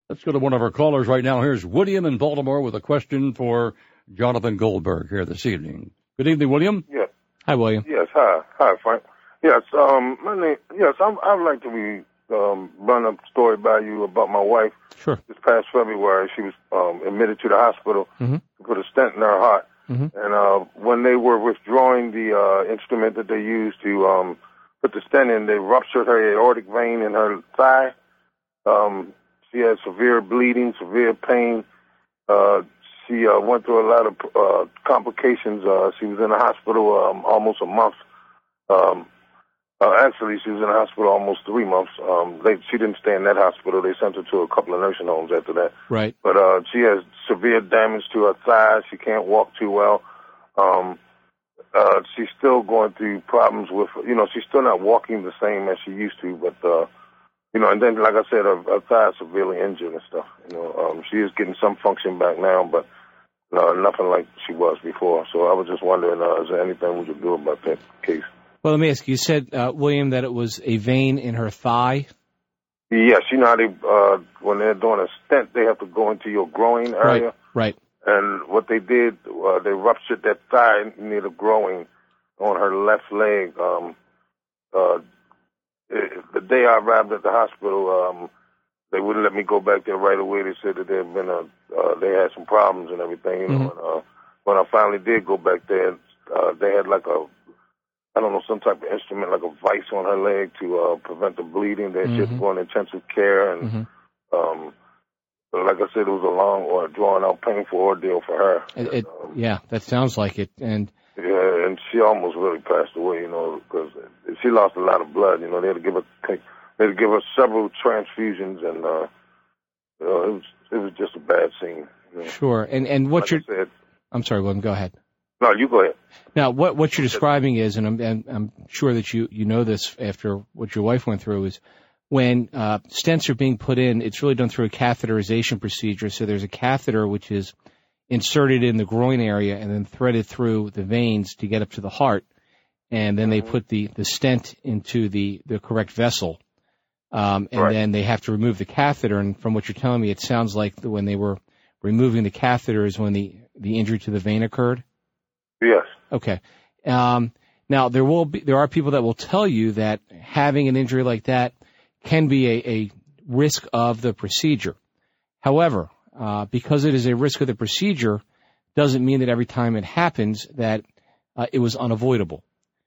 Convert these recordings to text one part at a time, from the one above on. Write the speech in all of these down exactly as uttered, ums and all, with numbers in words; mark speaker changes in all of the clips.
Speaker 1: Let's go to one of our callers right now. Here's William in Baltimore with a question for Jonathan Goldberg here this evening. Good evening, William.
Speaker 2: Yes.
Speaker 3: Hi, William.
Speaker 2: Yes. Hi. Hi, Frank. Yes. Um. My name. Yes. I'm, I'd like to be um run a story by you about my wife.
Speaker 3: Sure.
Speaker 2: This past February, she was um admitted to the hospital
Speaker 3: Mm-hmm.
Speaker 2: to put a stent in her heart,
Speaker 3: Mm-hmm.
Speaker 2: and uh when they were withdrawing the uh instrument that they used to um put the stent in, they ruptured her aortic vein in her thigh. Um. She had severe bleeding, severe pain. Uh, she uh, went through a lot of uh, complications. Uh, she was in the hospital um, almost a month. Um, uh, actually, she was in the hospital almost three months. Um, they, she didn't stay in that hospital. They sent her to a couple of nursing homes after that.
Speaker 3: Right.
Speaker 2: But uh, she has severe damage to her thighs. She can't walk too well. Um, uh, she's still going through problems with, you know, she's still not walking the same as she used to, but uh, you know, and then, like I said, her, her thigh is severely injured and stuff. You know, um, she is getting some function back now, but uh, nothing like she was before. So I was just wondering, uh, is there anything we could do about that case?
Speaker 3: Well, let me ask you. You said, uh, William, that it was a vein in her thigh?
Speaker 2: Yes, you know how they, uh, when they're doing a stent, they have to go into your groin area.
Speaker 3: Right, right.
Speaker 2: And what they did, uh, they ruptured that thigh near the groin on her left leg. Um, uh, The day I arrived at the hospital, um, they wouldn't let me go back there right away. They said that there had been a, uh, they had some problems and everything. You know,
Speaker 3: Mm-hmm.
Speaker 2: and, uh, when I finally did go back there, uh, they had like a, I don't know, some type of instrument, like a vice on her leg to uh, prevent the bleeding. They
Speaker 3: Mm-hmm.
Speaker 2: just go in intensive care, and
Speaker 3: Mm-hmm.
Speaker 2: um, like I said, it was a long or drawn out, painful ordeal for her.
Speaker 3: It, it,
Speaker 2: um,
Speaker 3: yeah, that sounds like it. And
Speaker 2: Yeah, and she almost really passed away, you know, because she lost a lot of blood. You know, they had to give her, they had to give her several transfusions, and uh, you know, it was it was just a bad scene. You know?
Speaker 3: sure. And and what
Speaker 2: Like
Speaker 3: you're,
Speaker 2: I said,
Speaker 3: I'm sorry, William. Go ahead.
Speaker 2: no, you go ahead.
Speaker 3: Now, what what you're describing is, and I'm and I'm sure that you you know this after what your wife went through, is when uh, stents are being put in, it's really done through a catheterization procedure. So there's a catheter which is inserted in the groin area and then threaded through the veins to get up to the heart, and then they put the, the stent into the, the correct vessel, um, and
Speaker 2: Right.
Speaker 3: then they have to remove the catheter. And from what you're telling me, it sounds like the, when they were removing the catheter is when the, the injury to the vein occurred.
Speaker 2: Yes.
Speaker 3: Okay. Um, now there will be there are people that will tell you that having an injury like that can be a, a risk of the procedure. However, Uh, because it is a risk of the procedure, doesn't mean that every time it happens that uh, it was unavoidable.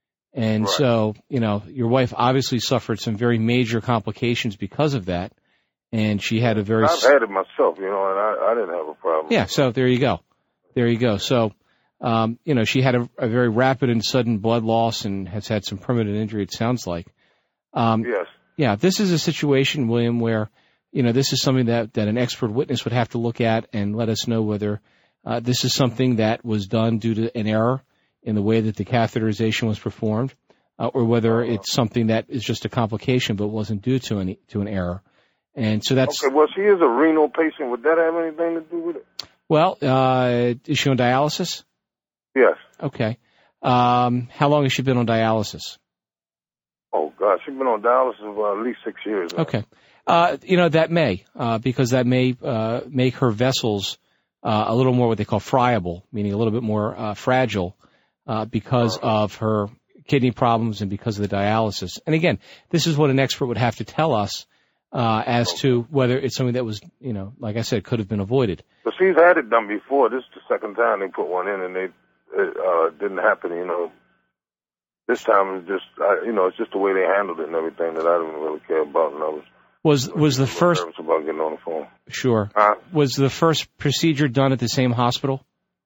Speaker 3: And
Speaker 2: Right.
Speaker 3: so, you know, your wife obviously suffered some very major complications because of that, and she had a very...
Speaker 2: I've had it myself, you know, and I, I didn't have a problem.
Speaker 3: Yeah, so there you go. There you go. So, um, you know, she had a, a very rapid and sudden blood loss and has had some permanent injury, it sounds like. Um,
Speaker 2: Yes.
Speaker 3: Yeah, this is a situation, William, where... You know, this is something that, that an expert witness would have to look at and let us know whether uh, this is something that was done due to an error in the way that the catheterization was performed, uh, or whether it's something that is just a complication but wasn't due to any to an error. And so that's
Speaker 2: Okay, well, she is a renal patient. Would that have anything to do with it?
Speaker 3: well. Uh, is she on dialysis?
Speaker 2: Yes.
Speaker 3: Okay. Um, how long has she been on dialysis?
Speaker 2: Oh, God, she's been on dialysis for at least six years now.
Speaker 3: Okay. Uh, you know, that may, uh, because that may, uh, make her vessels, uh, a little more what they call friable, meaning a little bit more, uh, fragile, uh, because
Speaker 2: Uh-huh.
Speaker 3: of her kidney problems and because of the dialysis. And again, this is what an expert would have to tell us, uh, as
Speaker 2: Okay.
Speaker 3: to whether it's something that was, you know, like I said, could have been avoided.
Speaker 2: But she's had it done before. This is the second time they put one in, and they, it, uh, didn't happen, you know. This time it's just, uh, you know, it's just the way they handled it and everything that I didn't really care about, and I was...
Speaker 3: Was, was the first,
Speaker 2: nervous about getting on the phone.
Speaker 3: sure,
Speaker 2: Uh,
Speaker 3: was the first procedure done at the same hospital?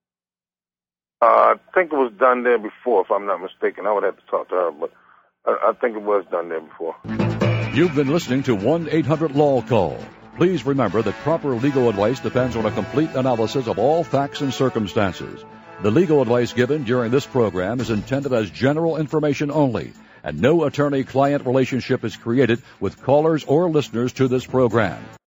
Speaker 2: uh, I think it was done there before, if I'm not mistaken. I would have to talk to her, but I, I think it was done there before.
Speaker 1: You've been listening to one eight hundred law call. Please remember that proper legal advice depends on a complete analysis of all facts and circumstances. The legal advice given during this program is intended as general information only, and no attorney-client relationship is created with callers or listeners to this program.